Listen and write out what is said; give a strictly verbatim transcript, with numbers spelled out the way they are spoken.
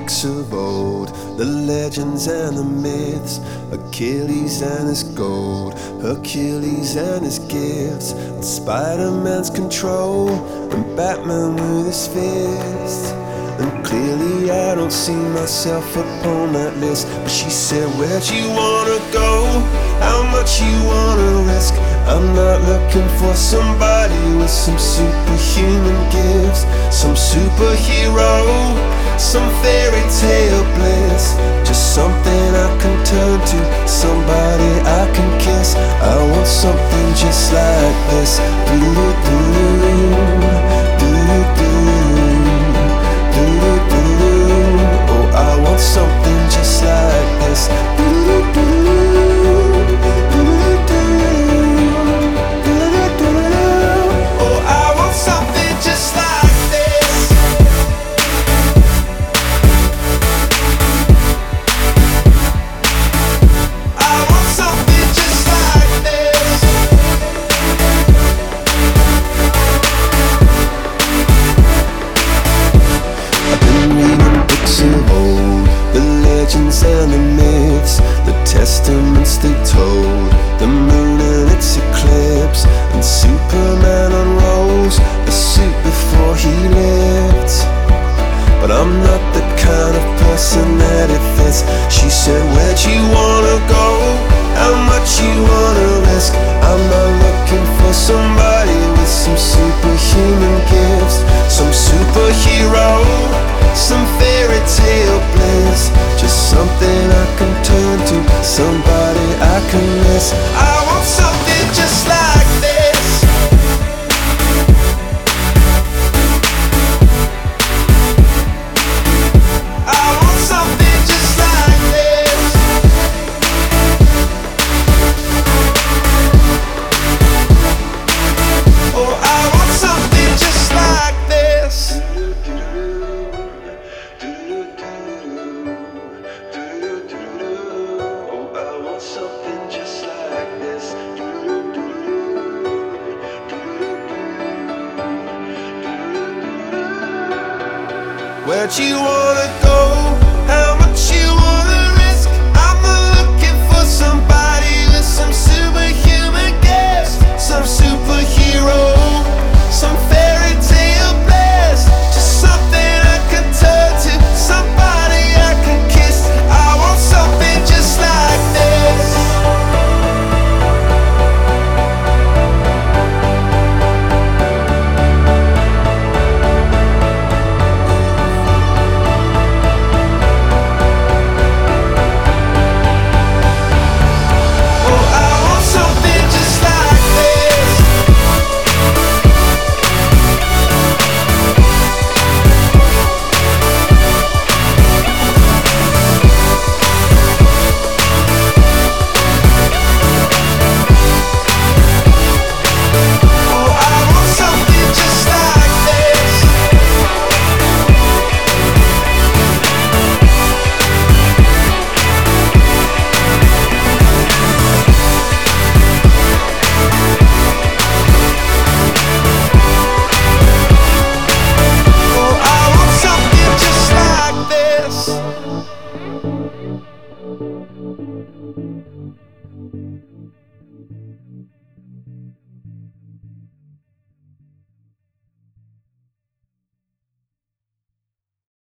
books of old, the legends and the myths, Achilles and his gold, Hercules and his gifts, and Spider-Man's control, and Batman with his fists. And clearly I don't see myself upon that list. But she said, where'd you wanna go? How much you wanna risk? I'm not looking for somebody with some superhuman gifts, some superhero, some fairy tale bliss. Just something I can turn to, somebody I can kiss. I want something just like this. Do-do-do, do-do-do. Oh, I want something just like this. Oh, I want something just like this. I want something just like this. I've been reading books of old, the legends and the myths, the testaments they told, the moon and its eclipse, and Superman unrolls the suit before he lived. But I'm not the kind of person that it fits. She said, where'd you wanna go? How much you wanna risk? I'm not looking for somebody with some superhuman gifts, some superhero, some fairy tale bliss. Just something I can turn to, somebody I can miss. I want something just like this. I want something just like this. Oh, I want something just like this. Oh, I want something just like this. Where'd you wanna go?